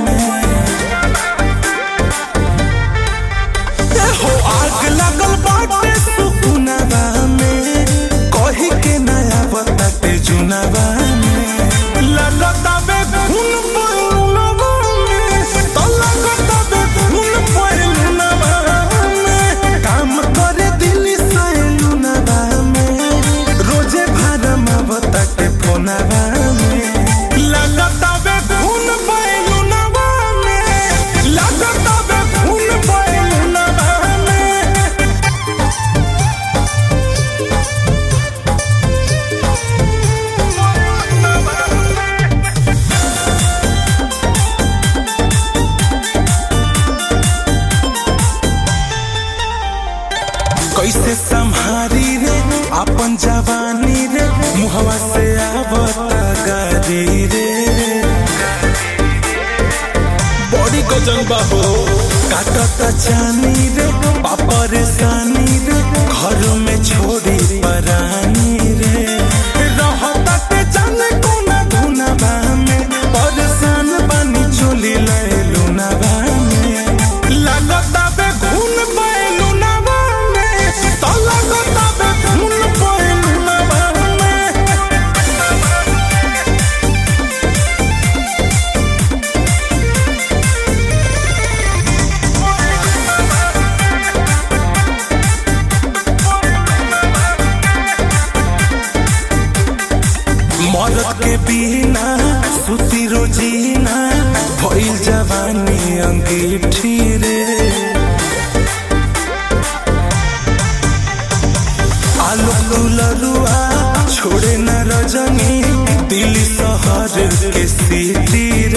हो आग लगल बाटे सुकुनवा में कही के नया बताते जुनवा में लगता बे खून पलुनवा में तो लगता बे खून पलुनवा में काम करे दिल्ली सैलुनवा में रोजे भारमा बताते फोनवा में लगता बे खून पलुनवा में लगता बे खून पलुनवा में कैसे संभारी रे अपन जवानी रे मुहवा से आवता गारी रे बॉडी गजन बाहो काटत चानी रे परेशानी रे घर में छोड़ी परानी रे रहता के जाने कोना धुनवा में परेशान बनी चोली ले लुनवा में लगता बे खून पलुनवा में तो लगता बे खून पलुनवा में मरद के बिना सुती रोजीना भइल जवानी अंगीठी रे आलो दुलरुआ छोड़े न रजनी दिल्ली शहर के सिटी